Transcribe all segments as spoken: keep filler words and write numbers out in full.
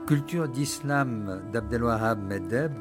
Culture d'islam d'Abdelwahab Meddeb.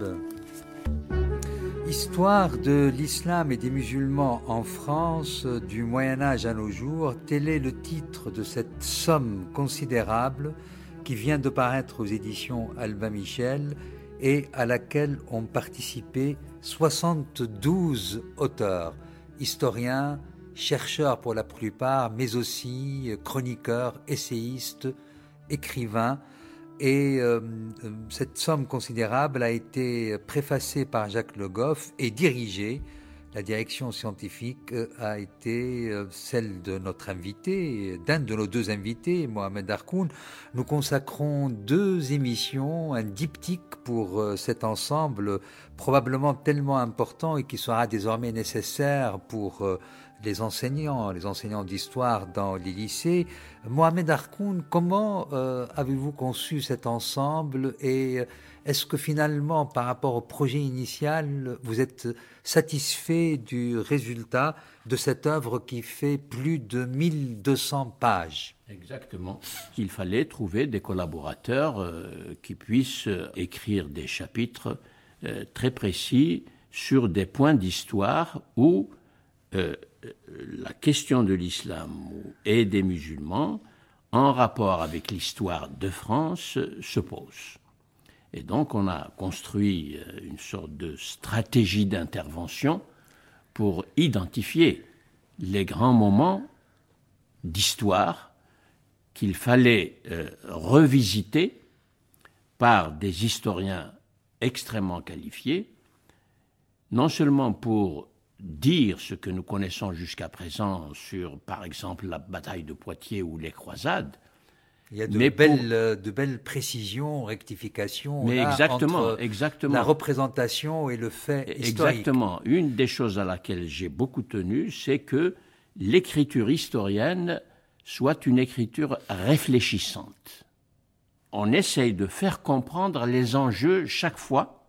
Histoire de l'islam et des musulmans en France du Moyen-Âge à nos jours, tel est le titre de cette somme considérable qui vient de paraître aux éditions Albin Michel et à laquelle ont participé soixante-douze auteurs, historiens, chercheurs pour la plupart, mais aussi chroniqueurs, essayistes, écrivains. Et euh, cette somme considérable a été préfacée par Jacques Le Goff et dirigée. La direction scientifique a été celle de notre invité, d'un de nos deux invités, Mohamed Harkoun. Nous consacrons deux émissions, un diptyque pour cet ensemble probablement tellement important et qui sera désormais nécessaire pour les enseignants, les enseignants d'histoire dans les lycées. Mohamed Harkoun, comment euh, avez-vous conçu cet ensemble et est-ce que finalement, par rapport au projet initial, vous êtes satisfait du résultat de cette œuvre qui fait plus de mille deux cents pages? Exactement. Il fallait trouver des collaborateurs euh, qui puissent écrire des chapitres euh, très précis sur des points d'histoire où euh, la question de l'islam et des musulmans, en rapport avec l'histoire de France, se pose. Et donc, on a construit une sorte de stratégie d'intervention pour identifier les grands moments d'histoire qu'il fallait euh, revisiter par des historiens extrêmement qualifiés, non seulement pour dire ce que nous connaissons jusqu'à présent sur, par exemple, la bataille de Poitiers ou les croisades. Il y a de, mais belles, pour... de belles précisions, rectifications mais là, exactement, entre exactement. la représentation et le fait historique. Exactement. Une des choses à laquelle j'ai beaucoup tenu, c'est que l'écriture historienne soit une écriture réfléchissante. On essaye de faire comprendre les enjeux chaque fois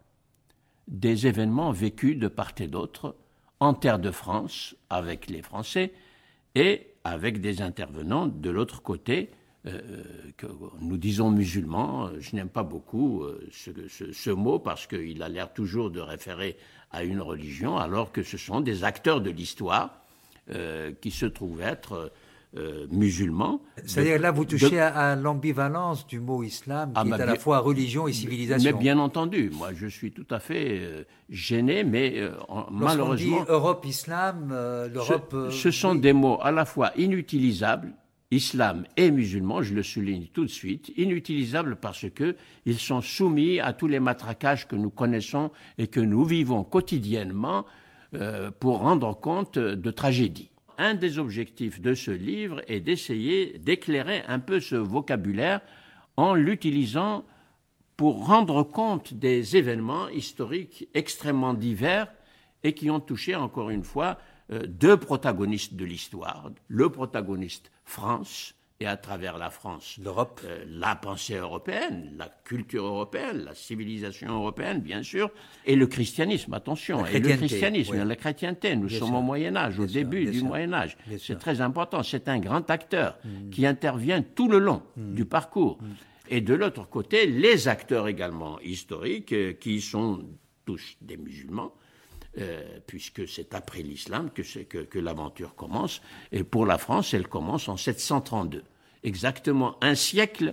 des événements vécus de part et d'autre, en terre de France, avec les Français, et avec des intervenants de l'autre côté, euh, que nous disons musulmans. Je n'aime pas beaucoup euh, ce, ce, ce mot parce qu'il a l'air toujours de référer à une religion, alors que ce sont des acteurs de l'histoire euh, qui se trouvent être euh, musulmans. C'est-à-dire là, vous touchez de... à, à l'ambivalence du mot islam, qui ah, est à bien, la fois religion et civilisation. Mais bien entendu, moi je suis tout à fait euh, gêné, mais euh, malheureusement... Dit Europe-Islam, euh, l'Europe... Ce, ce sont oui. des mots à la fois inutilisables, islam et musulman, je le souligne tout de suite, inutilisables parce qu'ils sont soumis à tous les matraquages que nous connaissons et que nous vivons quotidiennement euh, pour rendre compte de tragédies. Un des objectifs de ce livre est d'essayer d'éclairer un peu ce vocabulaire en l'utilisant pour rendre compte des événements historiques extrêmement divers et qui ont touché, encore une fois, deux protagonistes de l'histoire. Le protagoniste France, et à travers la France, l'Europe, euh, la pensée européenne, la culture européenne, la civilisation européenne, bien sûr, et le christianisme, attention, et le christianisme, oui. la chrétienté. Nous bien sommes sûr. Au Moyen-Âge, au début sûr, du sûr. Moyen-Âge. C'est sûr. Très important. C'est un grand acteur mmh. qui intervient tout le long mmh. du parcours. Mmh. Et de l'autre côté, les acteurs également historiques, euh, qui sont tous des musulmans, Euh, puisque c'est après l'islam que, que, que l'aventure commence. Et pour la France, elle commence en sept cent trente-deux, exactement un siècle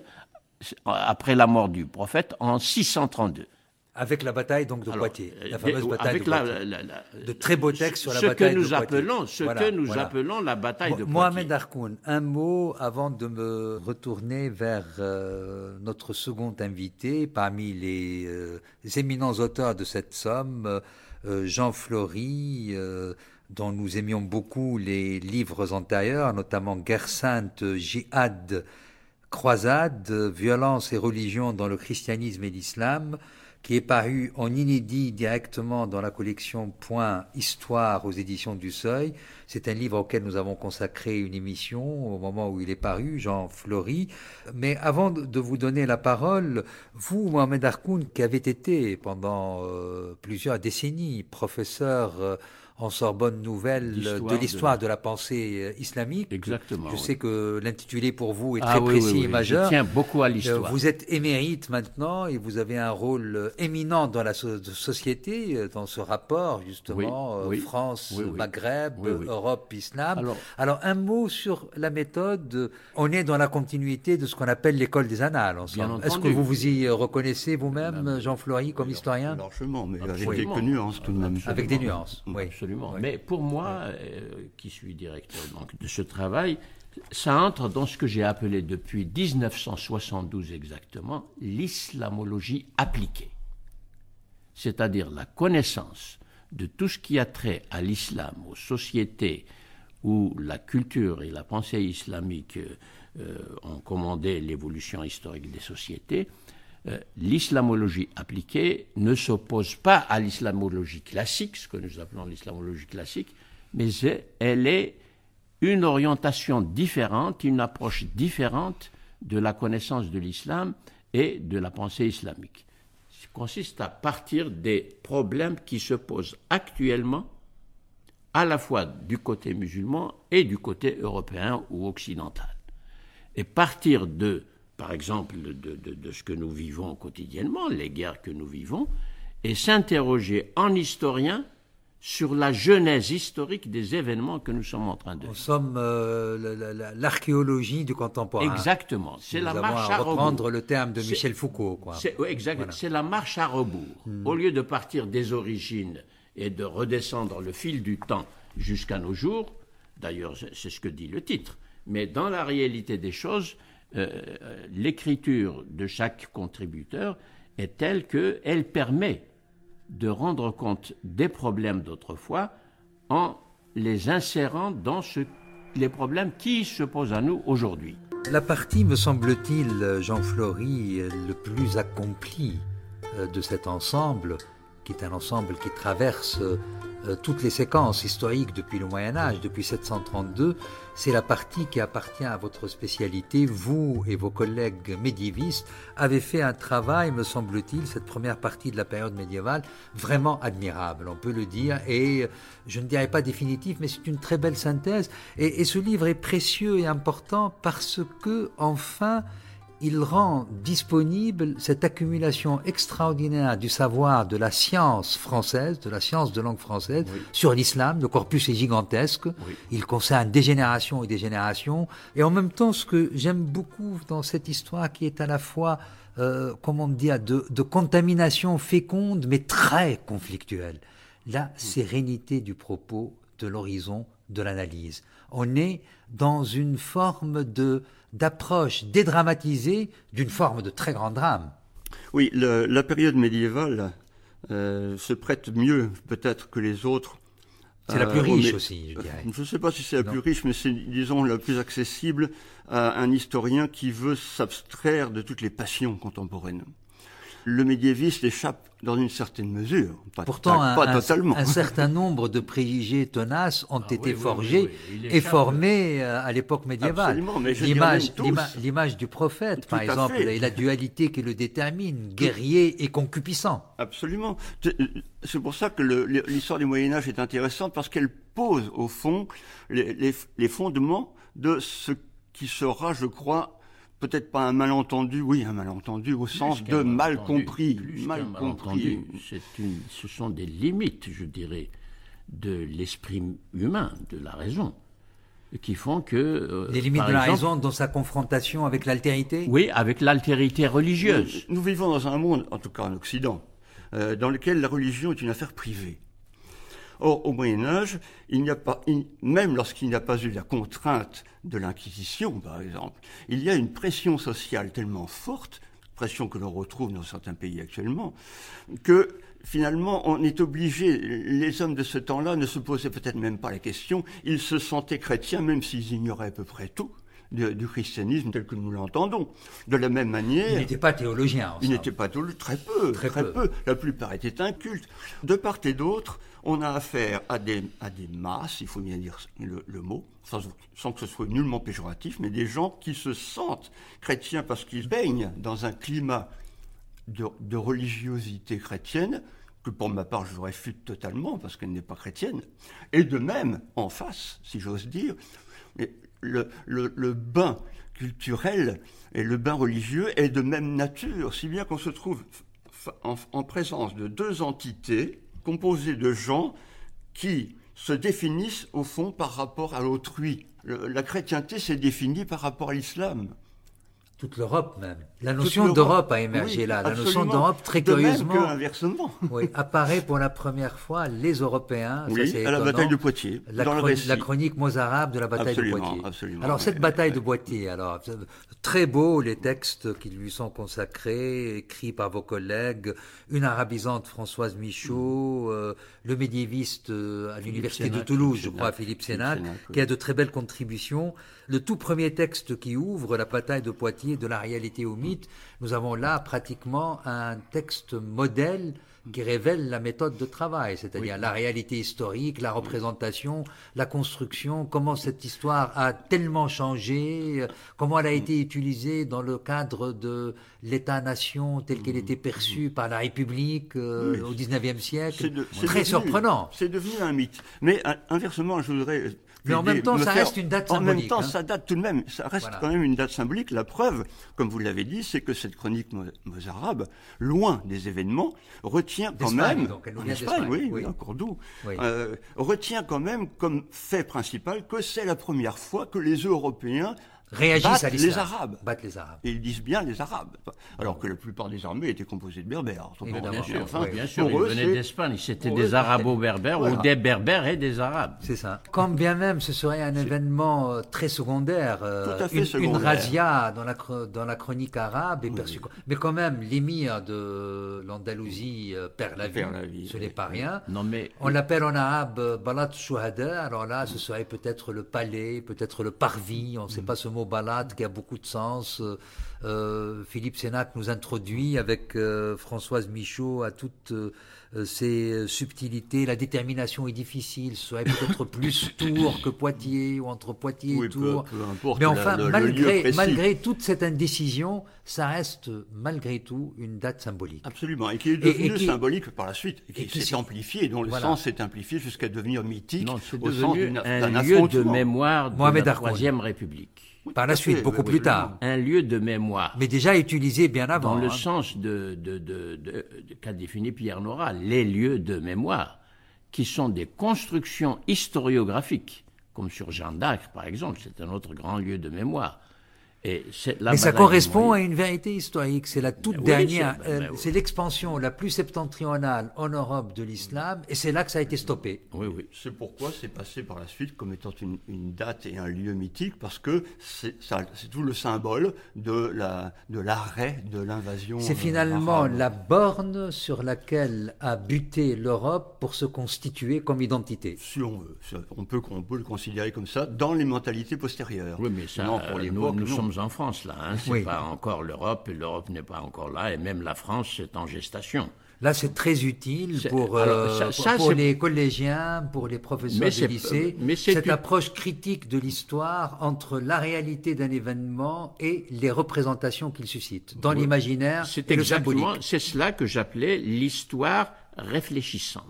après la mort du prophète, en six cent trente-deux. Avec la bataille donc de Alors, Poitiers, la fameuse bataille avec de la, Poitiers. La, la, la, de très beaux textes sur la ce bataille que nous de Poitiers. Appelons, ce voilà, que nous voilà. appelons la bataille Mo- de Poitiers. Mohamed Harkoun, un mot avant de me retourner vers euh, notre second invité, parmi les, euh, les éminents auteurs de cette somme, euh, Jean Flory, euh, dont nous aimions beaucoup les livres antérieurs, notamment Guerre sainte, Jihad, Croisade, Violence et religion dans le christianisme et l'islam, qui est paru en inédit directement dans la collection Point Histoire aux éditions du Seuil. C'est un livre auquel nous avons consacré une émission au moment où il est paru, Jean Flory. Mais avant de vous donner la parole, vous, Mohamed Harkoun, qui avez été pendant euh, plusieurs décennies professeur euh, en Sorbonne Nouvelle de l'histoire de... de la pensée islamique. Exactement. Je oui. sais que l'intitulé pour vous est ah, très oui, précis oui, oui. et majeur. Je tiens beaucoup à l'histoire. Vous êtes émérite maintenant et vous avez un rôle éminent dans la so- société, dans ce rapport justement oui, oui. France, oui, oui. Maghreb, oui, oui. Europe, Islam. Alors, Alors un mot sur la méthode. On est dans la continuité de ce qu'on appelle l'école des annales ensemble. Est-ce que vous vous y reconnaissez vous-même, Jean Flory, comme historien? Largement, mais Absolument. avec quelques nuances tout de même. Absolument. Avec des nuances, oui. Absolument. Oui. Mais pour moi, oui. euh, qui suis directeur donc, de ce travail, ça entre dans ce que j'ai appelé depuis dix-neuf cent soixante-douze exactement l'islamologie appliquée. C'est-à-dire la connaissance de tout ce qui a trait à l'islam, aux sociétés où la culture et la pensée islamique euh, ont commandé l'évolution historique des sociétés. Euh, l'islamologie appliquée ne s'oppose pas à l'islamologie classique, ce que nous appelons l'islamologie classique, mais elle est une orientation différente, une approche différente de la connaissance de l'islam et de la pensée islamique. Ça consiste à partir des problèmes qui se posent actuellement, à la fois du côté musulman et du côté européen ou occidental. Et partir de, par exemple, de, de, de ce que nous vivons quotidiennement, les guerres que nous vivons, et s'interroger en historien sur la genèse historique des événements que nous sommes en train de vivre. Nous sommes euh, l'archéologie du contemporain. Exactement. C'est nous la avons marche à, à reprendre rebours. le terme de c'est, Michel Foucault. Quoi. C'est, oui, exactement. Voilà. C'est la marche à rebours. Hmm. Au lieu de partir des origines et de redescendre le fil du temps jusqu'à nos jours, d'ailleurs c'est ce que dit le titre, mais dans la réalité des choses, euh, l'écriture de chaque contributeur est telle qu'elle permet de rendre compte des problèmes d'autrefois en les insérant dans ce, les problèmes qui se posent à nous aujourd'hui. La partie, me semble-t-il, Jean Flory, le plus accomplie de cet ensemble, qui est un ensemble qui traverse euh, toutes les séquences historiques depuis le Moyen-Âge, depuis sept cent trente-deux, c'est la partie qui appartient à votre spécialité. Vous et vos collègues médiévistes avez fait un travail, me semble-t-il, cette première partie de la période médiévale, vraiment admirable, on peut le dire, et je ne dirais pas définitif, mais c'est une très belle synthèse, et, et ce livre est précieux et important parce que, enfin, il rend disponible cette accumulation extraordinaire du savoir de la science française, de la science de langue française, oui. sur l'islam. Le corpus est gigantesque. Oui. Il concerne des générations et des générations. Et en même temps, ce que j'aime beaucoup dans cette histoire qui est à la fois, euh, comment dire, de, de contamination féconde, mais très conflictuelle. La sérénité du propos, de l'horizon, de l'analyse. On est dans une forme de d'approche dédramatisée d'une forme de très grand drame. Oui, le, la période médiévale euh, se prête mieux peut-être que les autres. C'est euh, la plus riche mais, aussi, je dirais. Je ne sais pas si c'est la non. plus riche, mais c'est, disons, la plus accessible à un historien qui veut s'abstraire de toutes les passions contemporaines. Le médiéviste échappe dans une certaine mesure, pas, Pourtant, pas, un, pas totalement. Un, un certain nombre de préjugés tenaces ont ah, été oui, forgés oui, oui, oui. et formés à l'époque médiévale. Absolument, mais je l'image, l'image, l'image du prophète, Tout par exemple, fait. et la dualité qui le détermine, guerrier et concupissant. Absolument. C'est pour ça que le, l'histoire du Moyen-Âge est intéressante, parce qu'elle pose, au fond, les, les, les fondements de ce qui sera, je crois, peut-être pas un malentendu, oui, un malentendu au plus sens de mal compris. Plus mal compris. C'est une, ce sont des limites, je dirais, de l'esprit humain, de la raison, qui font que... Euh, les limites de exemple, la raison dans sa confrontation avec l'altérité ? Oui, avec l'altérité religieuse. Nous, nous vivons dans un monde, en tout cas en Occident, euh, dans lequel la religion est une affaire privée. Or, au Moyen-Âge, il n'y a pas, il, même lorsqu'il n'y a pas eu la contrainte de l'Inquisition, par exemple, il y a une pression sociale tellement forte, pression que l'on retrouve dans certains pays actuellement, que finalement, on est obligé, les hommes de ce temps-là ne se posaient peut-être même pas la question, ils se sentaient chrétiens, même s'ils ignoraient à peu près tout du, du christianisme tel que nous l'entendons. De la même manière... Ils n'étaient pas théologiens. Ils n'étaient pas théologiens, très peu, très, très peu. peu. La plupart étaient incultes. De part et d'autre, on a affaire à des, à des masses, il faut bien dire le, le mot, sans, sans que ce soit nullement péjoratif, mais des gens qui se sentent chrétiens parce qu'ils baignent dans un climat de, de religiosité chrétienne que pour ma part je réfute totalement parce qu'elle n'est pas chrétienne, et de même, en face, si j'ose dire, le, le, le bain culturel et le bain religieux est de même nature, si bien qu'on se trouve en, en présence de deux entités composées de gens qui se définissent au fond par rapport à l'autrui. Le, la chrétienté s'est définie par rapport à l'islam. Toute l'Europe même. La notion d'Europe a émergé oui, là. La absolument. notion d'Europe, très curieusement, de même qu'inversement. Oui, apparaît pour la première fois les Européens. Oui, ça, à la bataille de Poitiers. La, dans chron- le la chronique mozarabe de la bataille absolument, de Poitiers. Absolument, alors oui, cette bataille oui. de Poitiers, alors très beau les textes qui lui sont consacrés, écrits par vos collègues, une arabisante Françoise Michaud, mmh. euh, le médiéviste euh, à l'université Sénac, de Toulouse, je crois, Philippe Sénac, Sénac oui. qui a de très belles contributions. Le tout premier texte qui ouvre la bataille de Poitiers, de la réalité au mythe, nous avons là pratiquement un texte modèle qui révèle la méthode de travail, c'est-à-dire oui. la réalité historique, la représentation, la construction, comment cette histoire a tellement changé, comment elle a été utilisée dans le cadre de l'État-nation tel qu'elle était perçue par la République euh, oui. au dix-neuvième siècle. C'est de, c'est Très devenu, surprenant. C'est devenu un mythe. Mais inversement, je voudrais... Mais en même temps, ça faire... reste une date symbolique. En même temps, hein. ça date tout de même. Ça reste voilà. quand même une date symbolique. La preuve, comme vous l'avez dit, c'est que cette chronique mozarabe, loin des événements, retient quand d'Espagne, même, donc, en Espagne, oui, oui, encore d'où, oui. euh, retient quand même comme fait principal que c'est la première fois que les Européens réagissent à l'islam. les Arabes. Battent les Arabes. Et ils disent bien les Arabes. Alors que la plupart des armées étaient composées de Berbères. Bien sûr, enfin, oui, bien sûr ils eux, venaient c'est... d'Espagne. C'était des eux, Arabo-Berbères voilà. ou des Berbères et des Arabes. C'est ça. Quand bien même ce serait un c'est... événement très secondaire, euh, une, secondaire. une razzia dans la, dans la chronique arabe est oui. perçue. Mais quand même, l'émir de l'Andalousie euh, perd la vie. Perd la vie ce n'est oui. pas rien. Non, mais... On l'appelle en arabe Balat Shuhada. Alors là, ce serait peut-être le palais, peut-être le parvis. On ne sait pas ce mot Balat qui a beaucoup beaucoup de sens. Euh, Philippe Sénac nous introduit avec euh, Françoise Michaud à toutes euh, ces subtilités. La détermination est difficile. Ce serait peut-être plus Tours que Poitiers ou entre Poitiers oui, et Tours. Peu, peu importe Mais enfin, la, le, malgré, le malgré toute cette indécision, ça reste malgré tout une date symbolique. Absolument. Et qui est devenue et, et qui, symbolique par la suite. Et qui, et qui s'est amplifié, dont le voilà. sens s'est amplifié jusqu'à devenir mythique. Non, c'est au sens devenu d'un un lieu de mémoire de Mohamed la Troisième République. Oui, par la suite, beaucoup oui, plus oui, tard. Un lieu de mémoire. Mais déjà utilisé bien avant. Dans le hein. sens de, de, de, de, de qu'a défini Pierre Nora, les lieux de mémoire, qui sont des constructions historiographiques, comme sur Jeanne d'Arc, par exemple, c'est un autre grand lieu de mémoire. Et mais ça correspond à une vérité historique. C'est la toute oui, dernière, c'est, euh, oui. c'est l'expansion la plus septentrionale en Europe de l'islam, et c'est là que ça a été stoppé. Oui, oui. C'est pourquoi c'est passé par la suite comme étant une, une date et un lieu mythique, parce que c'est, ça, c'est tout le symbole de, la, de l'arrêt de l'invasion. C'est finalement arabe. La borne sur laquelle a buté l'Europe pour se constituer comme identité. Si on veut, on peut, on peut le considérer comme ça dans les mentalités postérieures. Oui, mais ça, non, pour les nous, nous non. sommes en France, là. Hein. C'est oui. pas encore l'Europe, et l'Europe n'est pas encore là, et même la France, c'est en gestation. Là, c'est très utile c'est, pour, alors, euh, ça, pour, ça, pour les collégiens, pour les professeurs mais de lycée, mais c'est cette une... approche critique de l'histoire entre la réalité d'un événement et les représentations qu'il suscite, dans oui. l'imaginaire c'est et le symbolique. C'est cela que j'appelais l'histoire réfléchissante.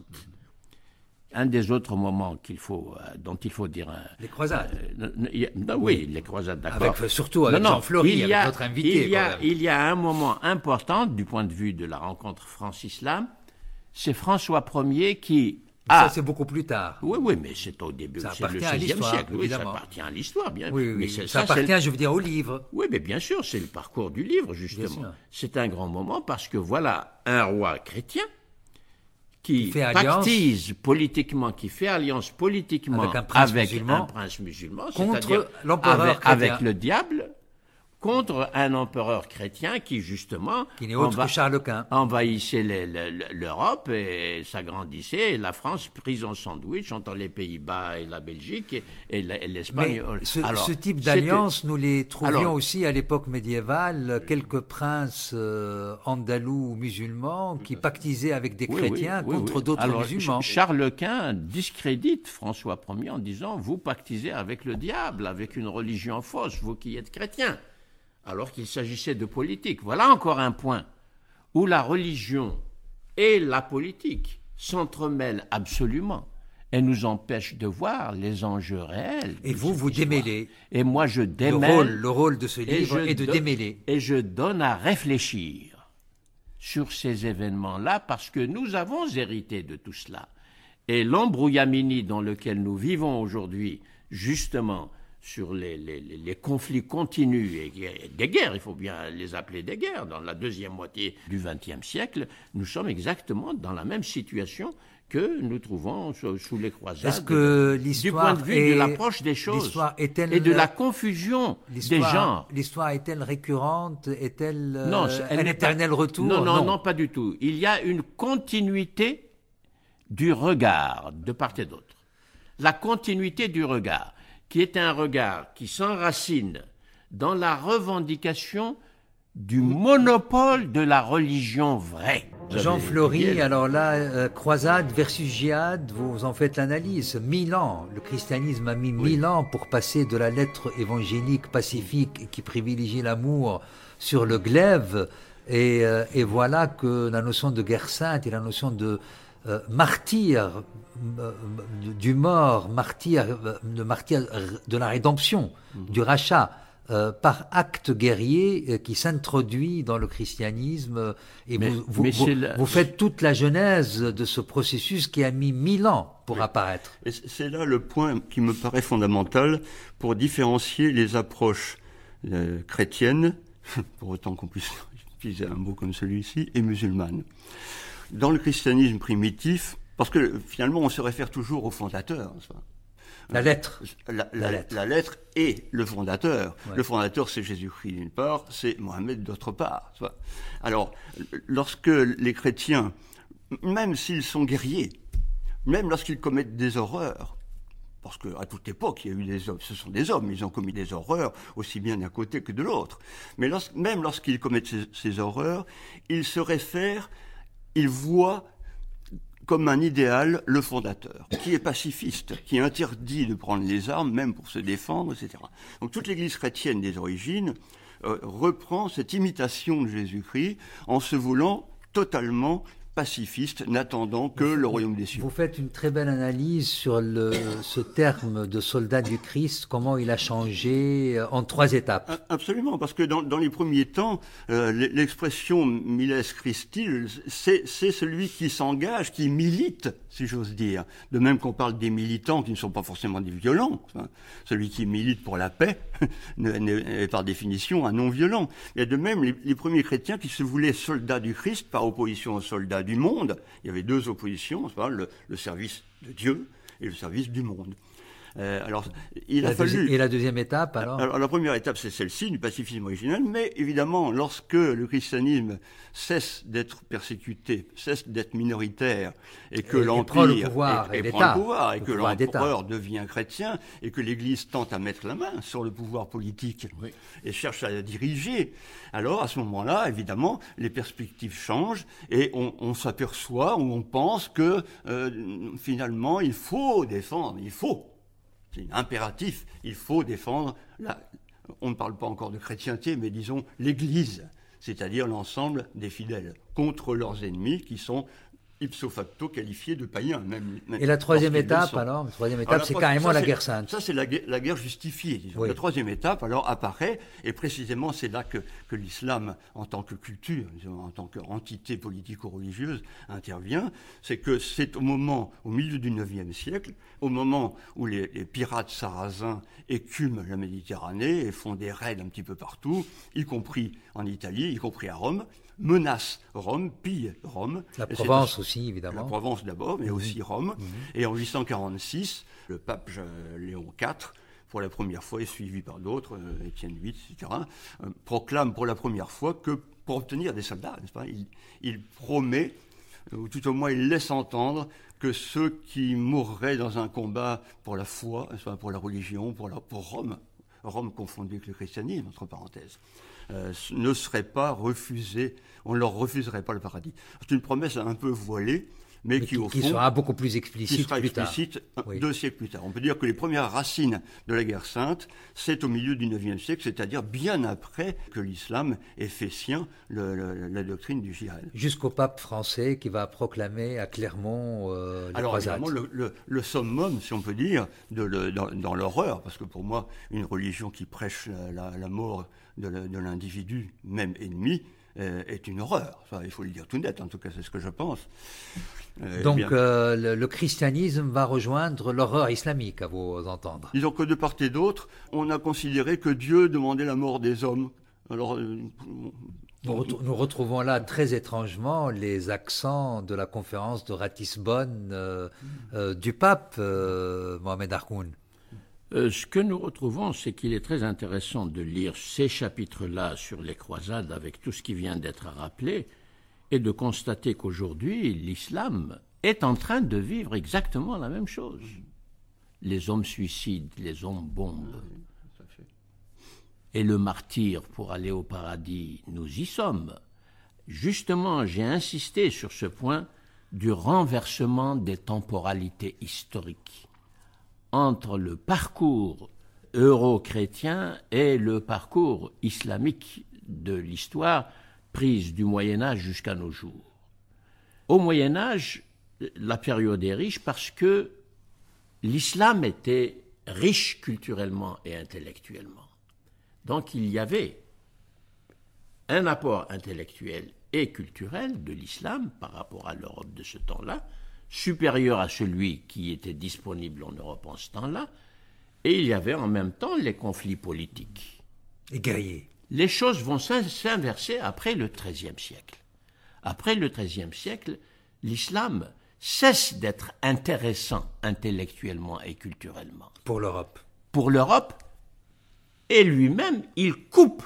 Un des autres moments qu'il faut, euh, dont il faut dire... Euh, les croisades. Euh, euh, non, oui, les croisades, d'accord. Avec, surtout avec non, Jean Fleury, avec a, notre invité. Il y, a, il y a un moment important, du point de vue de la rencontre France-Islam, c'est François Ier qui... Ça, ah, c'est beaucoup plus tard. Oui, oui, mais c'est au début, ça c'est le seizième siècle. Oui, ça évidemment. appartient à l'histoire, bien oui, oui, mais ça, ça appartient, le... je veux dire, au livre. Oui, mais bien sûr, c'est le parcours du livre, justement. C'est un grand moment parce que voilà un roi chrétien qui, qui pactise politiquement, qui fait alliance politiquement avec un prince avec musulman, un prince musulman contre l'empereur avec, chrétien. avec le diable, contre un empereur chrétien qui, justement, qui n'est autre que Charles Quint, envahissait les, les, l'Europe et s'agrandissait, et la France prise en sandwich entre les Pays-Bas et la Belgique et, et, la, et l'Espagne. Mais ce, alors, ce type d'alliance, c'était... nous les trouvions alors, aussi à l'époque médiévale, quelques princes euh, andalous musulmans qui pactisaient avec des oui, chrétiens oui, contre oui, oui. d'autres alors, musulmans. Charles Quint discrédite François Ier en disant « Vous pactisez avec le diable, avec une religion fausse, vous qui êtes chrétiens ». Alors qu'il s'agissait de politique. Voilà encore un point où la religion et la politique s'entremêlent absolument et nous empêchent de voir les enjeux réels. Et vous, vous démêlez. Et moi, je démêle. Le rôle, le rôle de ce livre est de do- démêler. Et je donne à réfléchir sur ces événements-là parce que nous avons hérité de tout cela. Et l'embrouillamini dans lequel nous vivons aujourd'hui, justement, sur les, les, les conflits continus et, et des guerres, il faut bien les appeler des guerres, dans la deuxième moitié du vingtième siècle, nous sommes exactement dans la même situation que nous trouvons sous, sous les croisades. Est-ce que du l'histoire point de vue est, de l'approche des choses l'histoire est-elle, et de la confusion des l'histoire- genres. L'histoire est-elle récurrente? Est-elle euh, Non, c'est- elle un n'est éternel pas- retour? non, non, non, pas du tout. Il y a une continuité du regard de part et d'autre. La continuité du regard, qui est un regard qui s'enracine dans la revendication du monopole de la religion vraie. Jean Vous avez Fleury, oublié, alors là, euh, croisade versus djihad, vous en faites l'analyse. Mille ans, le christianisme a mis mille ans pour passer de la lettre évangélique pacifique qui privilégie l'amour sur le glaive. Et, euh, et voilà que la notion de guerre sainte et la notion de euh, martyr, euh, du mort, martyr, euh, de martyr de la rédemption, du rachat, euh, par acte guerrier euh, qui s'introduit dans le christianisme. euh, Et Mais- vous, vous, mais vous, c'est la- vous faites toute la genèse de ce processus qui a mis mille ans pour apparaître. Et c'est là le point qui me paraît fondamental pour différencier les approches euh, chrétiennes, pour autant qu'on puisse utiliser un mot comme celui-ci, et musulmanes. Dans le christianisme primitif, parce que finalement on se réfère toujours au fondateur, n'est-ce pas ? La lettre. La, la- La lettre. la lettre est le fondateur. Ouais. Le fondateur, c'est Jésus-Christ d'une part, c'est Mohammed d'autre part. tu vois. Alors, lorsque les chrétiens, même s'ils sont guerriers, même lorsqu'ils commettent des horreurs, parce qu'à toute époque, il y a eu des hommes, ce sont des hommes, ils ont commis des horreurs, aussi bien d'un côté que de l'autre. Mais lors- même lorsqu'ils commettent ces, ces horreurs, ils se réfèrent, ils voient comme un idéal le fondateur, qui est pacifiste, qui interdit de prendre les armes, même pour se défendre, et cetera. Donc toute l'Église chrétienne des origines euh, reprend cette imitation de Jésus-Christ en se voulant totalement pacifiste, n'attendant que le royaume des cieux. Vous faites une très belle analyse sur le, ce terme de soldat du Christ, comment il a changé euh, en trois étapes. A- Absolument, parce que dans, dans les premiers temps, euh, l- l'expression Miles Christi, c'est c'est celui qui s'engage, qui milite, si j'ose dire. De même qu'on parle des militants qui ne sont pas forcément des violents. Hein. Celui qui milite pour la paix n'est n'est par définition un non-violent. Et de même, les, les premiers chrétiens qui se voulaient soldats du Christ par opposition aux soldats du monde, il y avait deux oppositions, c'est pas, le, le service de Dieu et le service du monde. Euh, alors, il a La fallu... deuxi- Et la deuxième étape, alors, Alors la première étape, c'est celle-ci, du pacifisme originel, mais évidemment, lorsque le christianisme cesse d'être persécuté, cesse d'être minoritaire, et que Et- et l'Empire prend le pouvoir, et, et et prend l'État, le pouvoir, et le que pouvoir d'État. l'empereur devient chrétien, et que l'Église tente à mettre la main sur le pouvoir politique, Oui. et cherche à la diriger, alors à ce moment-là, évidemment, les perspectives changent, et on, on s'aperçoit, ou on pense que euh, finalement, il faut défendre, il faut. C'est impératif, il faut défendre, la, on ne parle pas encore de chrétienté, mais disons l'Église, c'est-à-dire l'ensemble des fidèles, contre leurs ennemis qui sont ipso facto qualifiés de païens. Même, même et la troisième lorsqu'ils le étape, sont. alors, la troisième Alors, étape, la c'est troisième- carrément ça, la c'est- guerre sainte. Ça, c'est la, guerre- la guerre justifiée. Disons. Oui. La troisième étape, alors, apparaît, et précisément, c'est là que, que l'islam, en tant que culture, disons, en tant qu'entité politico-religieuse, intervient. C'est que c'est au moment, au milieu du neuvième siècle, au moment où les, les pirates sarrasins écument la Méditerranée et font des raids un petit peu partout, y compris en Italie, y compris à Rome, menacent Rome, pillent Rome. La Et c'est Provence à- aussi, évidemment. la Provence d'abord, mais aussi Rome. Et en huit cent quarante-six, le pape euh, Léon quatre, pour la première fois, et suivi par d'autres, euh, Étienne huit, et cetera, euh, proclame pour la première fois que pour obtenir des soldats, n'est-ce pas, il, il promet, euh, ou tout au moins il laisse entendre, que ceux qui mourraient dans un combat pour la foi, n'est-ce pas, pour la religion, pour, la, pour Rome, Rome confondue avec le christianisme, entre parenthèses, euh, ne seraient pas refusés, on ne leur refuserait pas le paradis. C'est une promesse un peu voilée, mais, mais qui, qui, au qui fond, sera beaucoup plus explicite qui sera plus explicite tard. Oui. deux siècles plus tard. On peut dire que les premières racines de la guerre sainte, c'est au milieu du neuvième siècle, c'est-à-dire bien après que l'islam ait fait sien le, le, la doctrine du djihad. Jusqu'au pape français qui va proclamer à Clermont euh, les Alors croisades. évidemment, le, le, le summum, si on peut dire, de le, dans, dans l'horreur, parce que pour moi, une religion qui prêche la, la, la mort de, la, de l'individu, même ennemi, euh, est une horreur. Enfin, il faut le dire tout net, en tout cas, c'est ce que je pense. Euh, Donc bien, euh, le, le christianisme va rejoindre l'horreur islamique, à vous entendre. disons que de part et d'autre, on a considéré que Dieu demandait la mort des hommes. Alors, euh, Nous, retrou- nous retrouvons là très étrangement les accents de la conférence de Ratisbonne euh, euh, du pape euh, Mohamed Haroun. Euh, ce que nous retrouvons, c'est qu'il est très intéressant de lire ces chapitres-là sur les croisades avec tout ce qui vient d'être rappelé et de constater qu'aujourd'hui, l'islam est en train de vivre exactement la même chose. Les hommes suicides, les hommes bombes. Et le martyr pour aller au paradis, nous y sommes. Justement, j'ai insisté sur ce point du renversement des temporalités historiques entre le parcours euro-chrétien et le parcours islamique de l'histoire prise du Moyen-Âge jusqu'à nos jours. Au Moyen-Âge, la période est riche parce que l'islam était riche culturellement et intellectuellement. Donc il y avait un apport intellectuel et culturel de l'islam par rapport à l'Europe de ce temps-là, supérieur à celui qui était disponible en Europe en ce temps-là, et il y avait en même temps les conflits politiques. Et guerriers. Les choses vont s'inverser après le treizième siècle. Après le treizième siècle, l'islam cesse d'être intéressant intellectuellement et culturellement. Pour l'Europe. Pour l'Europe, et lui-même, il coupe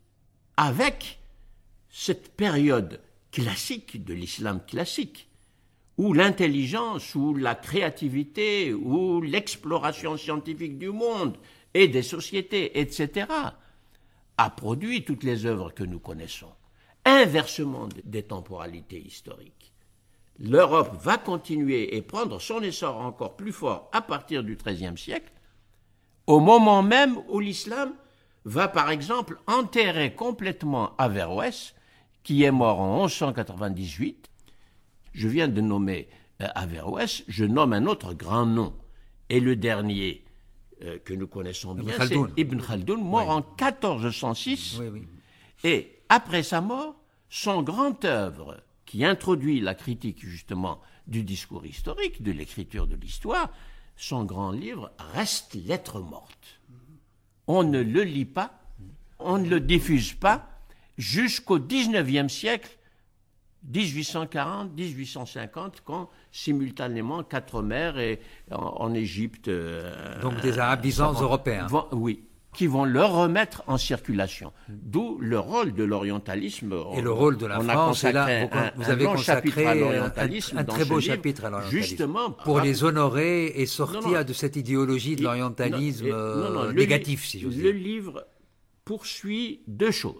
avec cette période classique de l'islam classique, où l'intelligence, où la créativité, où l'exploration scientifique du monde et des sociétés, et cetera, a produit toutes les œuvres que nous connaissons. Inversement des temporalités historiques. L'Europe va continuer et prendre son essor encore plus fort à partir du treizième siècle, au moment même où l'islam va, par exemple, enterrer complètement Averroès, qui est mort en onze cent quatre-vingt-dix-huit. Je viens de nommer euh, Averroès, je nomme un autre grand nom. Et le dernier euh, que nous connaissons bien, c'est Ibn Khaldoun, mort oui. en quatorze cent six. Oui, oui. Et après sa mort, son grand œuvre, qui introduit la critique justement du discours historique, de l'écriture de l'histoire, son grand livre reste lettre morte. On ne le lit pas, on ne le diffuse pas jusqu'au dix-neuvième siècle, dix-huit cent quarante à dix-huit cent cinquante, quand simultanément Quatremer et en, en Égypte... Euh, Donc des arabisants européens. Vont, oui, qui vont le remettre en circulation. D'où le rôle de l'orientalisme. Et le rôle de la on France. A et là, un, vous, vous un avez consacré à un, un très beau livre, chapitre à l'orientalisme. Justement, pour par... les honorer et sortir non, non, de cette idéologie de et, l'orientalisme non, non, non, négatif, le, si j'ose dire. Le livre poursuit deux choses.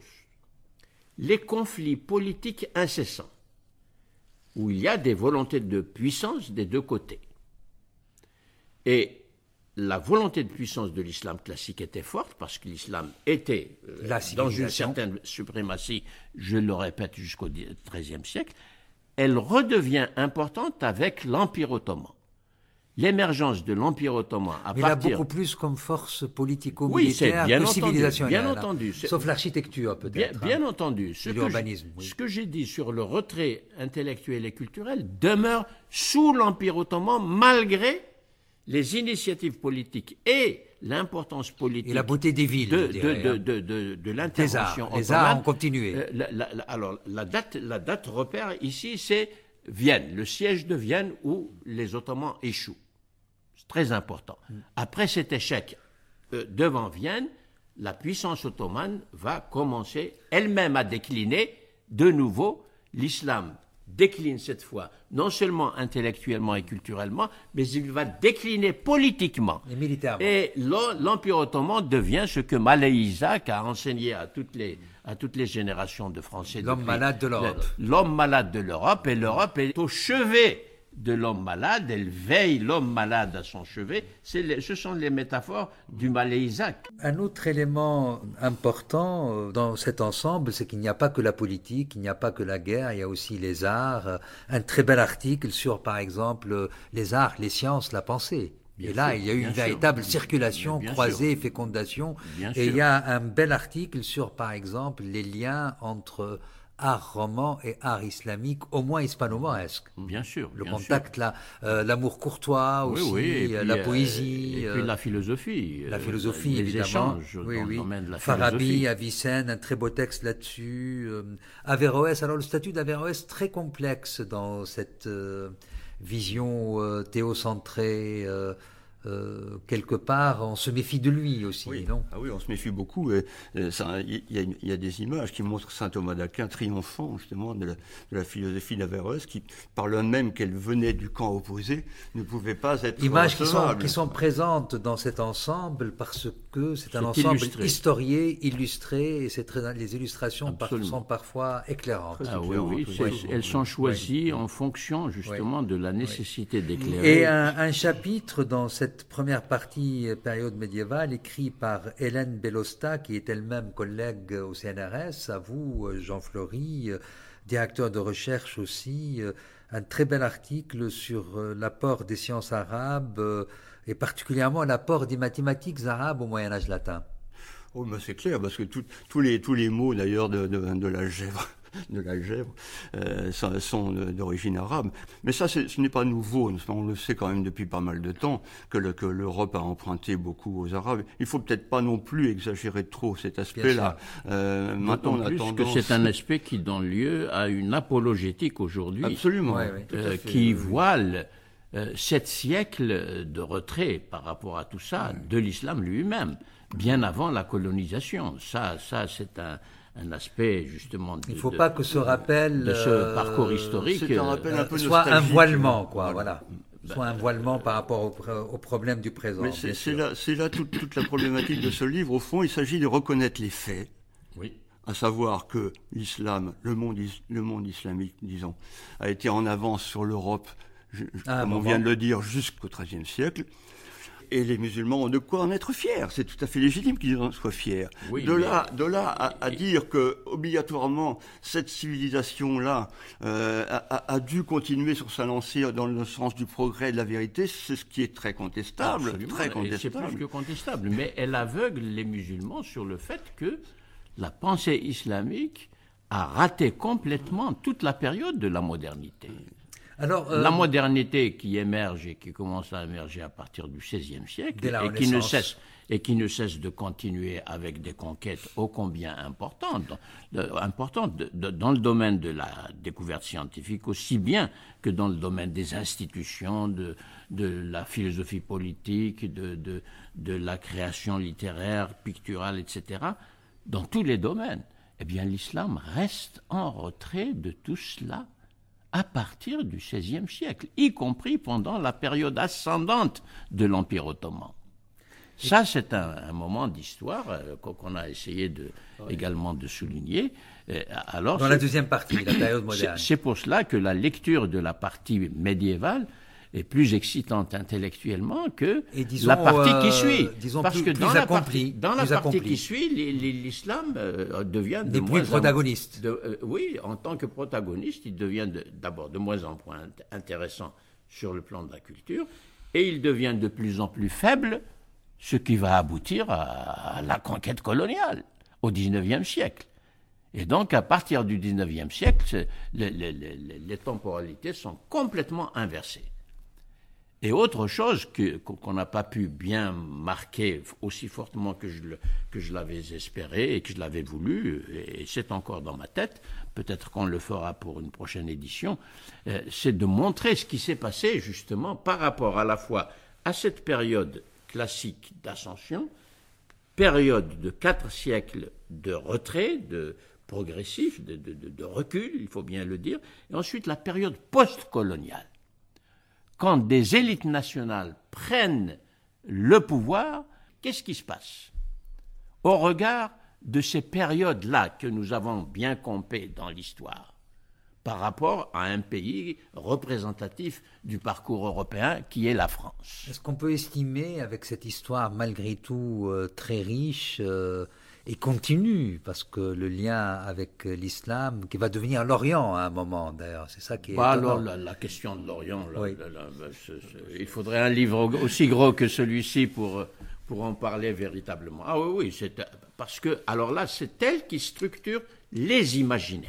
Les conflits politiques incessants, où il y a des volontés de puissance des deux côtés. Et la volonté de puissance de l'islam classique était forte, parce que l'islam était euh, dans une certaine suprématie, je le répète, jusqu'au treizième siècle. Elle redevient importante avec l'Empire ottoman. L'émergence de l'Empire ottoman à Mais partir... là, beaucoup plus comme force politico-militaire oui, que civilisationnelle. Bien entendu. Sauf l'architecture, peut-être. Bien, bien entendu. Ce l'urbanisme. Que oui. Ce que j'ai dit sur le retrait intellectuel et culturel demeure sous l'Empire ottoman, malgré les initiatives politiques et l'importance politique... Et la beauté des villes, de, je dirais, de, hein. de, de, de l'intervention ottomane. Les arts ont continué. Euh, la, la, la, alors, la date, la date repère ici, c'est Vienne, le siège de Vienne où les Ottomans échouent. C'est très important. Mm. Après cet échec euh, devant Vienne, la puissance ottomane va commencer elle-même à décliner de nouveau. L'islam décline cette fois, non seulement intellectuellement et culturellement, mais il va décliner politiquement. Et militairement. Et l'Empire ottoman devient ce que Malay Isaac a enseigné à toutes les, à toutes les générations de Français. L'homme malade de l'Europe. L'homme malade de l'Europe, et l'Europe est au chevet de l'homme malade, elle veille l'homme malade à son chevet. C'est les, ce sont les métaphores du Malais-Isaac. Un autre élément important dans cet ensemble, c'est qu'il n'y a pas que la politique, il n'y a pas que la guerre, il y a aussi les arts. Un très bel article sur, par exemple, les arts, les sciences, la pensée. Bien et là, sûr, il y a eu une sûr. véritable circulation, bien croisée, sûr. fécondation. Bien et sûr. il y a un bel article sur, par exemple, les liens entre art roman et art islamique, au moins hispano-mauresque. Bien sûr. Le bien contact, sûr. là, euh, l'amour courtois aussi, oui, oui, et puis, la poésie. Et puis euh, la philosophie. La philosophie, les évidemment. échanges oui, dans oui. le domaine de la Farabi, philosophie. Avicenne, un très beau texte là-dessus. Euh, Averroès, alors le statut d'Averroès, très complexe dans cette euh, vision euh, théocentrée. Euh, Euh, quelque part, on se méfie de lui aussi, oui. non? Ah oui, on se méfie beaucoup. Il y, y a des images qui montrent saint Thomas d'Aquin triomphant justement de la, de la philosophie d'Averroès, qui, par le même qu'elle venait du camp opposé, ne pouvait pas être images qui sont, qui sont présentes dans cet ensemble parce que c'est un ensemble illustré. historié, illustré, et c'est très, les illustrations par, sont parfois éclairantes. Ah oui, oui, oui. Elles sont choisies oui. en fonction justement oui. de la nécessité oui. d'éclairer. Et un, un chapitre dans cette Cette première partie période médiévale, écrit par Hélène Bellosta, qui est elle-même collègue au C N R S, à vous, Jean Flory, directeur de recherche aussi, un très bel article sur l'apport des sciences arabes et particulièrement l'apport des mathématiques arabes au Moyen-Âge latin. Oh, ben c'est clair, parce que tout, tous, les, tous les mots d'ailleurs de, de, de l'algèbre de l'algèbre euh, sont d'origine arabe. Mais ça, ce n'est pas nouveau. On le sait quand même depuis pas mal de temps que, le, que l'Europe a emprunté beaucoup aux Arabes. Il faut peut-être pas non plus exagérer trop cet aspect-là. Euh, maintenant, on a plus tendance... que c'est un aspect qui donne lieu à une apologétique aujourd'hui. Absolument. Ouais, ouais, euh, qui voile euh, sept siècles de retrait par rapport à tout ça ouais. de l'islam lui-même, bien avant la colonisation. Ça, ça c'est un... un aspect justement de, il ne faut de, pas que ce rappel de ce euh, parcours historique c'est un rappel un peu soit un voilement quoi voilà, voilà. soit un voilement par rapport au, au problème du présent. Mais c'est, c'est là, c'est là toute, toute la problématique de ce livre. Au fond, il s'agit de reconnaître les faits, oui. à savoir que l'islam, le monde, le monde islamique, disons, a été en avance sur l'Europe, ah, comme on vient de le dire, jusqu'au treizième siècle. Et les musulmans ont de quoi en être fiers. C'est tout à fait légitime qu'ils en soient fiers. Oui, de, là, mais... de là à, à dire que, obligatoirement, cette civilisation-là euh, a, a dû continuer sur sa lancée dans le sens du progrès et de la vérité, c'est ce qui est très contestable. Absolument. Très contestable. Et c'est plus que contestable. Mais elle aveugle les musulmans sur le fait que la pensée islamique a raté complètement toute la période de la modernité. Alors, euh, la modernité qui émerge et qui commence à émerger à partir du seizième siècle et qui, ne cesse, et qui ne cesse de continuer avec des conquêtes ô combien importantes, de, importantes de, de, dans le domaine de la découverte scientifique aussi bien que dans le domaine des institutions, de, de la philosophie politique, de, de, de la création littéraire, picturale, et cetera. Dans tous les domaines, eh bien l'islam reste en retrait de tout cela à partir du seizième siècle, y compris pendant la période ascendante de l'Empire ottoman. Ça, c'est un, un moment d'histoire euh, qu'on a essayé de, oui. également de souligner. Euh, alors, dans la deuxième partie, la période moderne. C'est, c'est pour cela que la lecture de la partie médiévale est plus excitante intellectuellement que disons, la partie euh, qui suit. Disons Parce plus, que dans plus la accompli, partie, dans la partie accompli. qui suit, l'islam euh, devient de des moins plus protagonistes. En, de, euh, oui, en tant que protagoniste, il devient de, d'abord de moins en moins intéressant sur le plan de la culture, et il devient de plus en plus faible, ce qui va aboutir à, à la conquête coloniale au dix-neuvième siècle. Et donc, à partir du dix-neuvième siècle, les, les, les, les temporalités sont complètement inversées. Et autre chose que, qu'on n'a pas pu bien marquer aussi fortement que je, le, que je l'avais espéré et que je l'avais voulu, et c'est encore dans ma tête, peut-être qu'on le fera pour une prochaine édition, euh, c'est de montrer ce qui s'est passé justement par rapport à la fois à cette période classique d'ascension, période de quatre siècles de retrait, de progressif, de, de, de, de recul, il faut bien le dire, et ensuite la période post-coloniale. Quand des élites nationales prennent le pouvoir, qu'est-ce qui se passe? Au regard de ces périodes-là que nous avons bien comptées dans l'histoire, par rapport à un pays représentatif du parcours européen qui est la France. Est-ce qu'on peut estimer, avec cette histoire malgré tout euh, très riche euh, et continue, parce que le lien avec l'islam, qui va devenir l'Orient à un moment d'ailleurs, c'est ça qui est bah étonnant. alors la, la question de l'Orient, là, oui. là, là, bah, c'est, c'est, il faudrait un livre aussi gros que celui-ci pour, pour en parler véritablement. Ah oui, oui, c'est, parce que, alors là, c'est elle qui structure les imaginaires.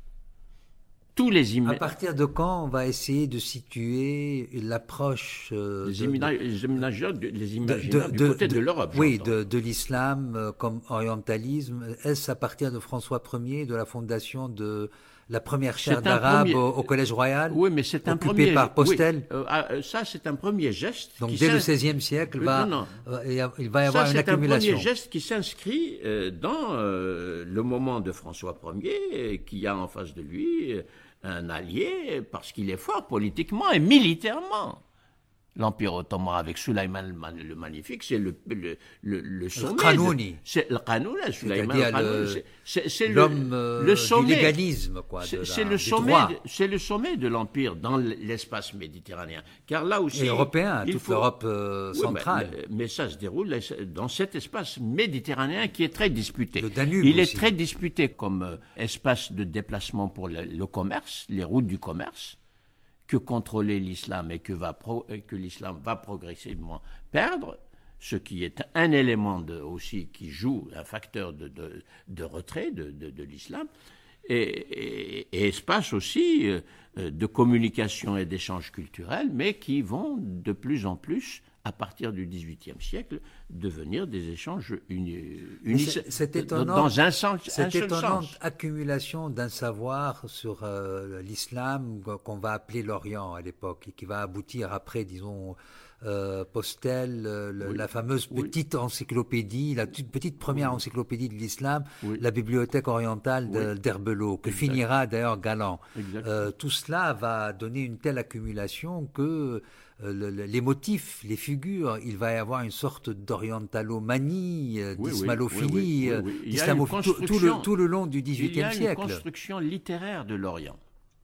Tous les ima- À partir de quand on va essayer de situer l'approche euh, les, de, imina- de, les imaginaires, de, les imaginaires du côté de, de l'Europe. Oui, de, de l'islam euh, comme orientalisme. Est-ce à partir de François Ier, de la fondation de la première chaire d'arabe premier... au, au Collège Royal, oui, mais c'est un occupée premier... par Postel. Oui. Euh, ça, c'est un premier geste. Donc qui dès s'in... le seizième siècle, va, non, non. il va y avoir ça, une accumulation. C'est un premier geste qui s'inscrit euh, dans euh, le moment de François Ier, qui a en face de lui un allié, parce qu'il est fort politiquement et militairement. L'Empire ottoman avec Sulayman le Magnifique, c'est le, le, le, le sommet. Le Qanouni. C'est le Qanouni, Sulayman le Qanouni. C'est, c'est, c'est l'homme le, le sommet. Du légalisme, quoi. C'est, la, c'est, le sommet de, c'est le sommet de l'Empire dans l'espace méditerranéen. Car là aussi. Et européen, il toute faut... l'Europe euh, centrale. Oui, mais, mais ça se déroule dans cet espace méditerranéen qui est très disputé. Le Danube il aussi. est très disputé comme euh, espace de déplacement pour le, le commerce, les routes du commerce, que contrôler l'islam et que, va pro, que l'islam va progressivement perdre, ce qui est un élément de, aussi qui joue un facteur de, de, de retrait de, de, de l'islam, et, et, et espace aussi euh, de communication et d'échanges culturels, mais qui vont de plus en plus, à partir du dix-huitième siècle, devenir des échanges uni, uni, c'est, c'est étonnant, dans un, sens, cette un seul étonnante sens. accumulation d'un savoir sur euh, l'islam qu'on va appeler l'Orient à l'époque et qui va aboutir après, disons, euh, Postel, le, oui. la fameuse petite oui. encyclopédie, la toute petite première oui. encyclopédie de l'islam, oui. la bibliothèque orientale de, oui. d'Herbelot, que exact. finira d'ailleurs Galland. Euh, tout cela va donner une telle accumulation que euh, le, le, les motifs, les figures, il va y avoir une sorte d'orientalomanie, euh, oui, d'ismalophilie, oui, oui, oui, oui. d'islamophilie, tout, tout, le, tout le long du dix-huitième siècle. Il y a une construction littéraire de l'Orient.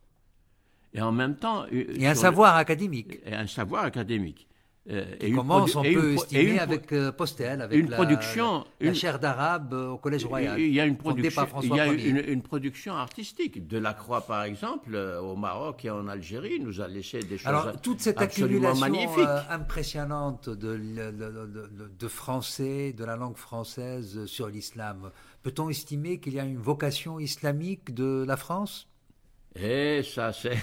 Et en même temps... Et un savoir le, académique. Et un savoir académique. Euh, et commence, produ- on peut une, estimer une, avec euh, Postel, avec une la, production, la, la une, chaire d'arabe euh, au Collège Royal. Il y a une production, il y a une, une production artistique. Delacroix, par exemple, euh, au Maroc et en Algérie, nous a laissé des choses Alors, toute cette absolument accumulation magnifiques. Euh, impressionnante de, de, de, de français, de la langue française sur l'islam, peut-on estimer qu'il y a une vocation islamique de la France ? Et ça, c'est...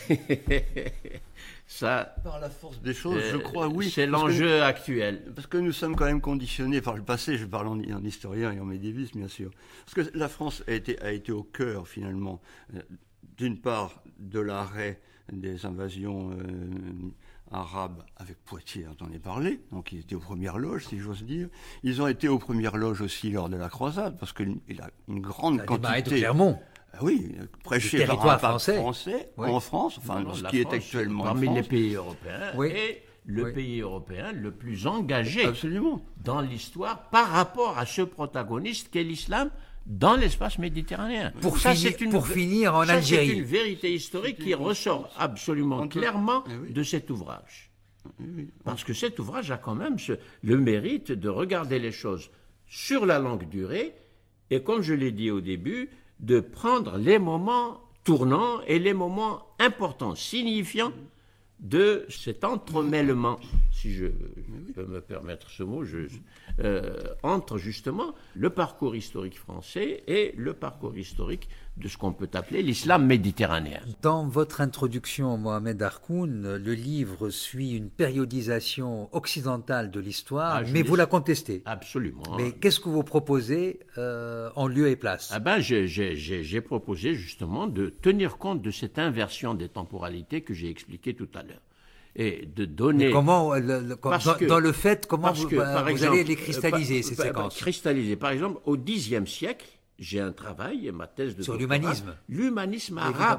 ça, par la force des choses, euh, je crois, oui. C'est l'enjeu que, actuel. Parce que nous sommes quand même conditionnés par le passé, je parle en, en historien et en médiéviste, bien sûr. Parce que la France a été, a été au cœur, finalement, euh, d'une part, de l'arrêt des invasions euh, arabes avec Poitiers, dont on a parlé. Donc, ils étaient aux premières loges, si j'ose dire. Ils ont été aux premières loges aussi lors de la croisade, parce qu'il a une grande ça quantité... de Clermont. Oui, prêché par un pape français, français oui. en France, enfin, non, non, ce qui France, est actuellement parmi en France. les pays européens, oui. et le oui. pays européen le plus engagé Absolument. dans l'histoire par rapport à ce protagoniste qu'est l'islam dans l'espace méditerranéen. Pour, ça, finir, c'est une, pour finir en ça, Algérie. C'est une vérité historique qui ressort absolument clairement oui. de cet ouvrage. Oui. Parce que cet ouvrage a quand même ce, le mérite de regarder les choses sur la longue durée et, comme je l'ai dit au début, de prendre les moments tournants et les moments importants, signifiants de cet entremêlement, si je peux me permettre ce mot, je, euh, entre justement le parcours historique français et le parcours historique de ce qu'on peut appeler l'islam méditerranéen. Dans votre introduction, Mohamed Harkoun, le livre suit une périodisation occidentale de l'histoire, ah, mais vous la contestez. Absolument. Mais qu'est-ce que vous proposez euh, en lieu et place ? Ah ben, j'ai, j'ai, j'ai, j'ai proposé justement de tenir compte de cette inversion des temporalités que j'ai expliqué tout à l'heure. Et de donner... Mais comment, le, le, dans, que, dans le fait, comment vous, que, bah, vous exemple, allez les cristalliser, euh, ces bah, séquences ? bah, Cristalliser. Par exemple, au dixième siècle, j'ai un travail, ma thèse de sur doctorat, l'humanisme. L'humanisme arabe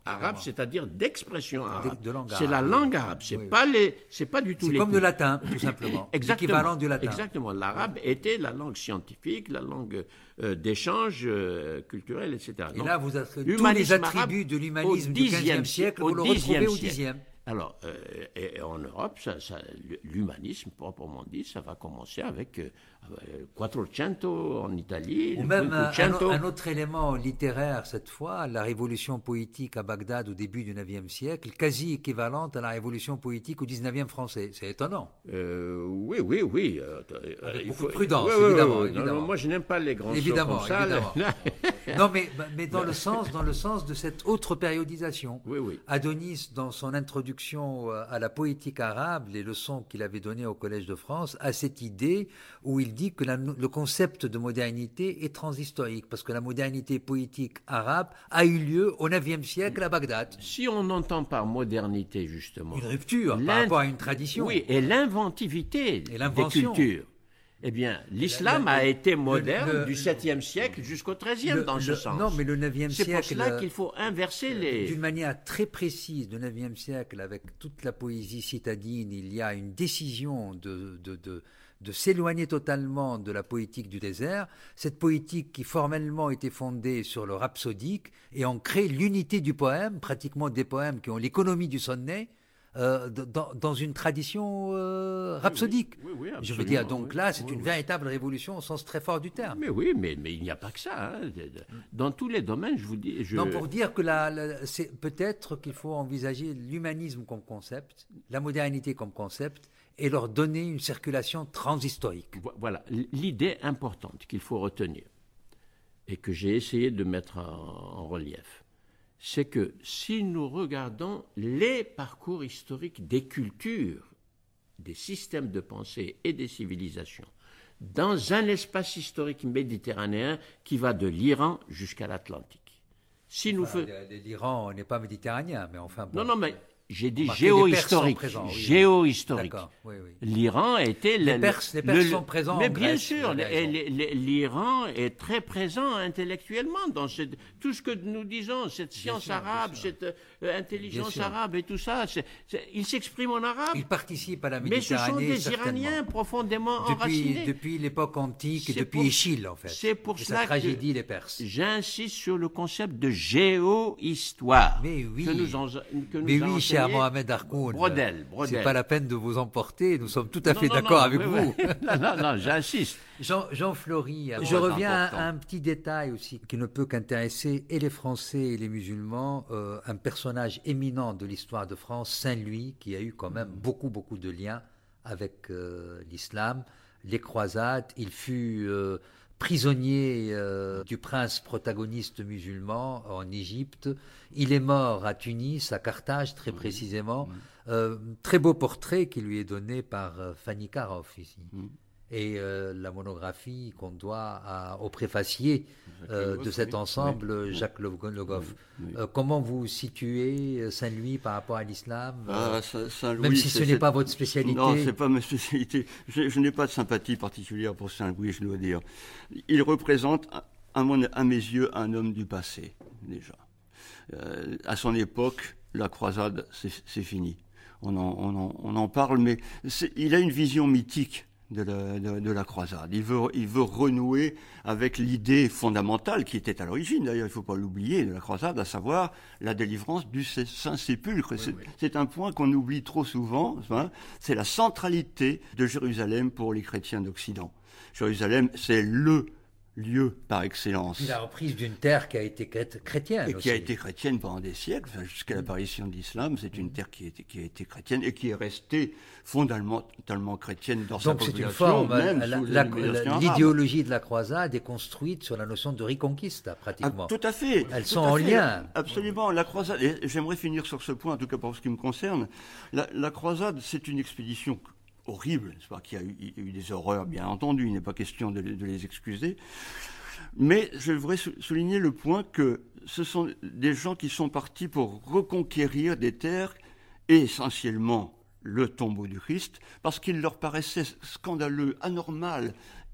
arabe, c'est-à-dire d'expression arabe. De, de langue c'est arabe. la langue arabe. C'est oui, pas oui. les, c'est pas du tout c'est les. C'est comme le latin, tout simplement. L'équivalent du latin. Exactement. L'arabe était la langue scientifique, la langue euh, d'échange euh, culturel, et cetera. Et Donc, là, vous avez tous les attributs de l'humanisme du quinzième siècle, vous le retrouvez au dixième. Alors, euh, et, et en Europe, ça, ça, l'humanisme, proprement dit, ça va commencer avec euh, Quattrocento en Italie. Ou même un, un autre élément littéraire, cette fois, la révolution poétique à Bagdad au début du neuvième siècle, quasi équivalente à la révolution poétique au dix-neuvième français. C'est étonnant. Euh, oui, oui, oui. Euh, avec il beaucoup faut... de prudence, oui, évidemment. Oui, évidemment. Non, non, moi, je n'aime pas les grands évidemment, sauts comme évidemment. ça. Non, mais, mais dans, le sens, dans le sens de cette autre périodisation. Oui, oui. Adonis, dans son introduction à la poétique arabe, les leçons qu'il avait données au Collège de France, a cette idée où il dit que la, le concept de modernité est transhistorique, parce que la modernité poétique arabe a eu lieu au neuvième siècle à Bagdad. Si on entend par modernité, justement... Une rupture par rapport à une tradition. Oui, et l'inventivité des cultures. Eh bien, l'islam a été moderne le, le, du septième siècle jusqu'au treizième dans ce le, sens. Non, mais le neuvième siècle... C'est pour cela qu'il faut inverser les... D'une manière très précise, le neuvième siècle, avec toute la poésie citadine, il y a une décision de, de, de, de s'éloigner totalement de la poétique du désert. Cette poétique qui formellement était fondée sur le rhapsodique, et on crée l'unité du poème, pratiquement des poèmes qui ont l'économie du sonnet, Euh, dans, dans une tradition euh, rhapsodique. Oui, oui, oui, je veux dire, donc oui, là, c'est oui, une oui. véritable révolution au sens très fort du terme. Mais oui, mais, mais il n'y a pas que ça. Hein. Dans tous les domaines, je vous dis... Je... Non, pour dire que la, la, c'est peut-être qu'il faut envisager l'humanisme comme concept, la modernité comme concept, et leur donner une circulation transhistorique. Voilà, l'idée importante qu'il faut retenir, et que j'ai essayé de mettre en, en relief, c'est que si nous regardons les parcours historiques des cultures, des systèmes de pensée et des civilisations, dans un espace historique méditerranéen qui va de l'Iran jusqu'à l'Atlantique. Si enfin, nous fe... L'Iran n'est pas méditerranéen, mais enfin... Bon, non, non, mais... J'ai dit géohistorique. Oui, géohistorique. Oui, oui. L'Iran était... Les le, Perses, les Perses le, sont présents mais en bien Grèce, sûr, l'Iran est très présent intellectuellement dans cette, tout ce que nous disons, cette science sûr, arabe, cette euh, intelligence arabe et tout ça. C'est, c'est, il s'exprime en arabe. Il participe à la Méditerranée, mais ce sont des Iraniens profondément depuis, enracinés. Depuis l'époque antique et depuis pour, Échille, en fait. C'est pour cela sa tragédie, les Perses. J'insiste sur le concept de géohistoire. Mais oui, que nous en, que nous mais oui, cher Mohamed Harkoun. Brodel, Brodel. C'est pas la peine de vous emporter, nous sommes tout à non, fait non, d'accord non, avec oui, vous. Oui. non, non, non, j'insiste. Jean, Jean Flory, je reviens à un petit détail aussi qui ne peut qu'intéresser et les Français et les musulmans, euh, un personnage éminent de l'histoire de France, Saint-Louis, qui a eu quand même beaucoup, beaucoup de liens avec euh, l'islam, les croisades. Il fut euh, prisonnier euh, du prince protagoniste musulman en Égypte. Il est mort à Tunis, à Carthage très mmh. précisément. Mmh. Euh, très beau portrait qui lui est donné par euh, Fanny Karoff ici. Mmh. Et euh, la monographie qu'on doit à, au préfacier euh, de cet ensemble, oui. Jacques Le, Le Goff. Oui. Oui. Euh, comment vous situez Saint-Louis par rapport à l'islam, ah, Saint-Louis, même si ce n'est pas votre spécialité? Non, c'est pas ma spécialité. Je, je n'ai pas de sympathie particulière pour Saint-Louis, je dois dire. Il représente, à, mon, à mes yeux, un homme du passé, déjà. Euh, à son époque, la croisade, c'est, c'est fini. On en, on, en, on en parle, mais il a une vision mythique de la, de, de la croisade. Il veut, il veut renouer avec l'idée fondamentale qui était à l'origine, d'ailleurs, il ne faut pas l'oublier, de la croisade, à savoir la délivrance du Saint-Sépulcre. Oui, c'est, oui. c'est un point qu'on oublie trop souvent, hein, c'est la centralité de Jérusalem pour les chrétiens d'Occident. Jérusalem, c'est le lieu par excellence. Et la reprise d'une terre qui a été chrétienne. Et aussi. qui a été chrétienne pendant des siècles, enfin, jusqu'à mmh. l'apparition de l'islam, c'est une terre qui a été, qui a été chrétienne et qui est restée fondamentalement chrétienne dans Donc sa c'est population. Une forme, même la, sous la, la, l'idéologie de la croisade est construite sur la notion de reconquista, pratiquement. Ah, tout à fait. Elles tout sont en fait, lien. Absolument. La croisade, et j'aimerais finir sur ce point, en tout cas pour ce qui me concerne. La, la croisade, c'est une expédition horrible, c'est pas qu'il y a eu, il y a eu des horreurs, bien entendu, il n'est pas question de, de les excuser. Mais je voudrais souligner le point que ce sont des gens qui sont partis pour reconquérir des terres, et essentiellement le tombeau du Christ, parce qu'il leur paraissait scandaleux, anormal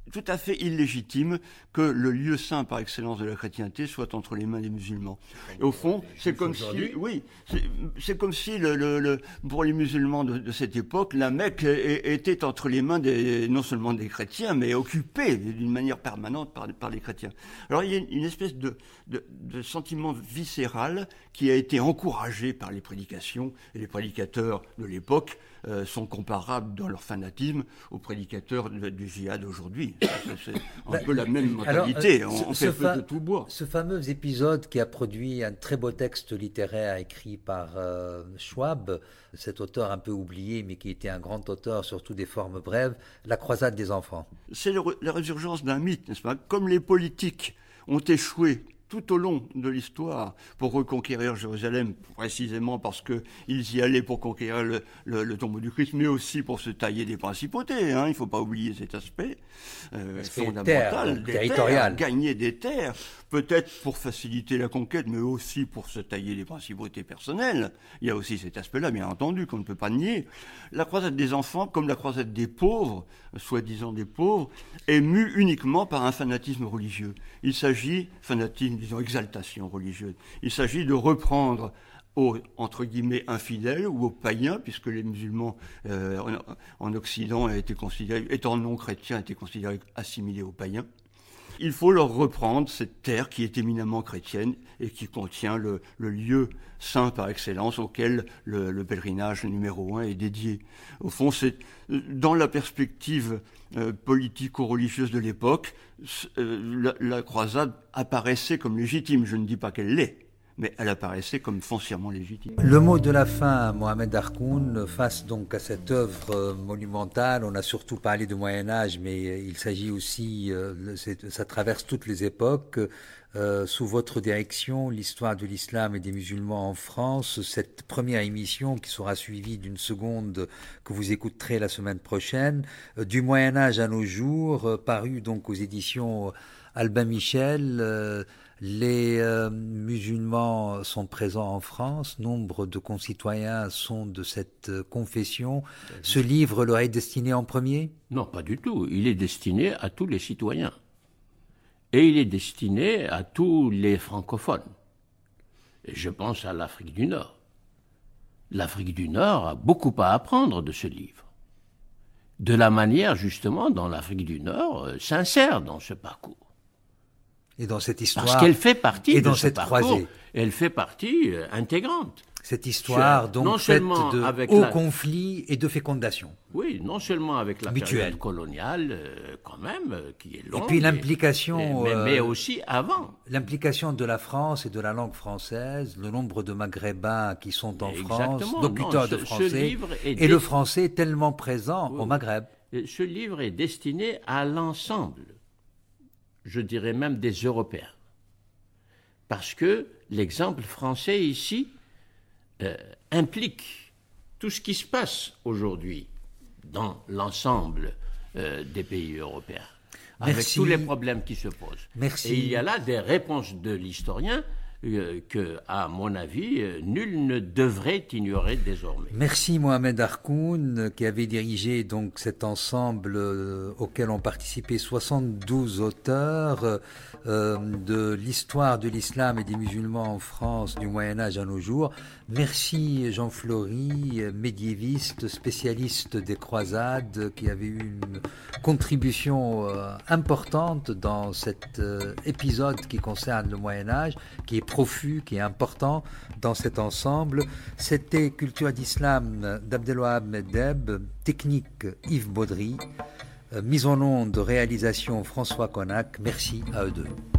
tout à fait illégitime que le lieu saint par excellence de la chrétienté soit entre les mains des musulmans. Et au fond, c'est comme si, oui, c'est, c'est comme si le, le, le, pour les musulmans de, de cette époque, la Mecque était entre les mains des, non seulement des chrétiens, mais occupée d'une manière permanente par, par les chrétiens. Alors il y a une espèce de, de, de sentiment viscéral qui a été encouragé par les prédications, et les prédicateurs de l'époque euh, sont comparables dans leur fanatisme aux prédicateurs de, du djihad aujourd'hui. C'est un bah, peu la même mentalité, alors, euh, on, on fait feu de tout bois. Ce fameux épisode qui a produit un très beau texte littéraire écrit par euh, Schwab, cet auteur un peu oublié, mais qui était un grand auteur, surtout des formes brèves, La croisade des enfants. C'est le, la résurgence d'un mythe, n'est-ce pas? Comme les politiques ont échoué tout au long de l'histoire pour reconquérir Jérusalem, précisément parce qu'ils y allaient pour conquérir le, le, le tombeau du Christ, mais aussi pour se tailler des principautés. Hein, il ne faut pas oublier cet aspect euh, fondamental, terres, des territorial. terres, gagner des terres, peut-être pour faciliter la conquête, mais aussi pour se tailler des principautés personnelles. Il y a aussi cet aspect-là, bien entendu, qu'on ne peut pas nier. La croisade des enfants, comme la croisade des pauvres, soi-disant des pauvres, est mue uniquement par un fanatisme religieux. Il s'agit, fanatisme, disons, exaltation religieuse. Il s'agit de reprendre aux, entre guillemets, infidèles ou aux païens, puisque les musulmans euh, en, en Occident étaient considérés, étant non chrétiens, étaient considérés assimilés aux païens. Il faut leur reprendre cette terre qui est éminemment chrétienne et qui contient le, le lieu saint par excellence auquel le, le pèlerinage numéro un est dédié. Au fond, c'est dans la perspective euh, politico-religieuse de l'époque, euh, la, la croisade apparaissait comme légitime. Je ne dis pas qu'elle l'est, mais elle apparaissait comme foncièrement légitime. Le mot de la fin, Mohamed Harkoun, face donc à cette œuvre monumentale. On a surtout parlé du Moyen-Âge, mais il s'agit aussi, euh, ça traverse toutes les époques. Euh, sous votre direction, l'histoire de l'islam et des musulmans en France, cette première émission qui sera suivie d'une seconde que vous écouterez la semaine prochaine, euh, du Moyen-Âge à nos jours, euh, paru donc aux éditions Albin Michel. euh, Les euh, musulmans sont présents en France, nombre de concitoyens sont de cette euh, confession. Ce livre leur est destiné en premier ? Non, pas du tout. Il est destiné à tous les citoyens. Et il est destiné à tous les francophones. Et je pense à l'Afrique du Nord. L'Afrique du Nord a beaucoup à apprendre de ce livre. De la manière, justement, dont l'Afrique du Nord euh, s'insère dans ce parcours. Et dans cette histoire, parce qu'elle fait partie et de dans ce cette parcours, croisée. Elle fait partie euh, intégrante. Cette histoire, donc, non faite seulement de avec hauts la... conflits et de fécondation. Oui, non seulement avec la mutuelle. Période coloniale, euh, quand même, euh, qui est longue. Et puis l'implication... Et, mais, mais aussi avant. L'implication de la France et de la langue française, le nombre de Maghrébins qui sont en Exactement. France, locuteurs non, ce, de français, et dé... le français tellement présent oui. au Maghreb. Ce livre est destiné à l'ensemble, je dirais même des Européens. Parce que l'exemple français ici euh, implique tout ce qui se passe aujourd'hui dans l'ensemble euh, des pays européens, avec Merci. tous les problèmes qui se posent. Merci. Et il y a là des réponses de l'historien euh, que, à mon avis, euh, nul ne devrait ignorer désormais. Merci Mohamed Harkoun, qui avait dirigé donc cet ensemble euh, auquel ont participé soixante-douze auteurs euh, de l'histoire de l'islam et des musulmans en France du Moyen-Âge à nos jours. Merci Jean Flory, médiéviste, spécialiste des croisades, qui avait eu une contribution euh, importante dans cet euh, épisode qui concerne le Moyen-Âge, qui est profus, qui est important dans cet ensemble. C'était Culture d'Islam d'Abdelwahab Meddeb, technique Yves Baudry, euh, mise en onde, réalisation François Connac. Merci à eux deux.